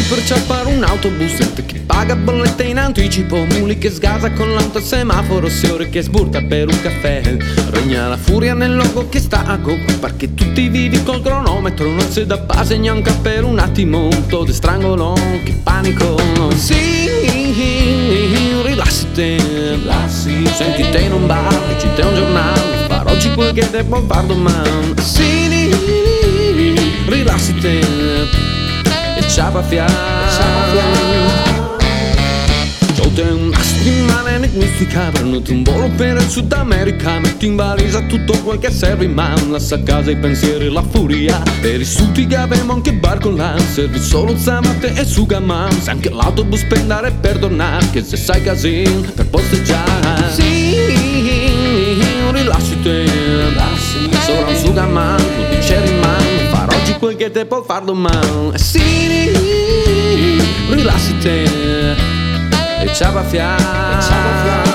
per ciappare un autobus, gente che paga bollette in anticipo, muli che sgasa con l'auto al semaforo, signore che sburta per un caffè. Regna la furia nel logo che sta a go, perché tutti vivi col cronometro, non si dà base neanche per un attimo, todo strangolo, che panico. Sì, rilassati, senti te in un bar, leggi te un giornale, farò oggi quel che devo far domani. Sì, rilassati e ciapa fiare. C'ho una settimana enigmistica, prenoti un volo per il Sud America, metti in valisa tutto quel che serve in mano, lascia a casa i pensieri e la furia, per i suti che avevamo anche barco là, servi solo zamate e sugaman, se anche l'autobus per andare e per tornare, che se sai casino per posteggiare. Sì, rilassati, sopra un sugaman, non ti c'è rimane, farò oggi quel che te può far domani. Sì, rilassati e ciapa fiare.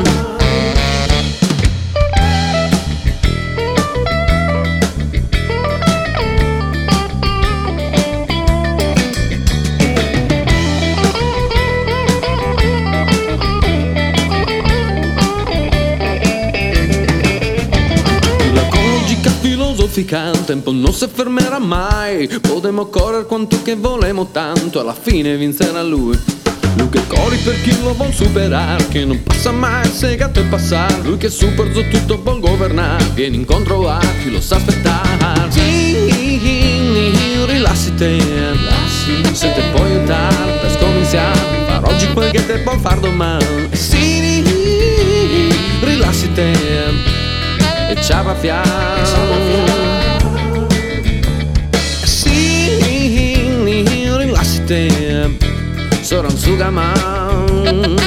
Il tempo non si fermerà mai, potremo correre quanto che volemo tanto, alla fine vincerà lui. Lui che corri per chi lo vuol superare, che non passa mai, se gatto e passare, lui che super su tutto vuol governare, vieni incontro a chi lo sa aspettare. Sì, rilassati, se te puoi aiutare per scominciare, far oggi quel che te può far domani. Sì, rilassati e ciapa fiare. Sora un sugaman.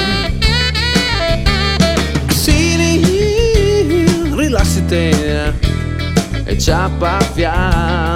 Sì, rilassati e ciapa fiare.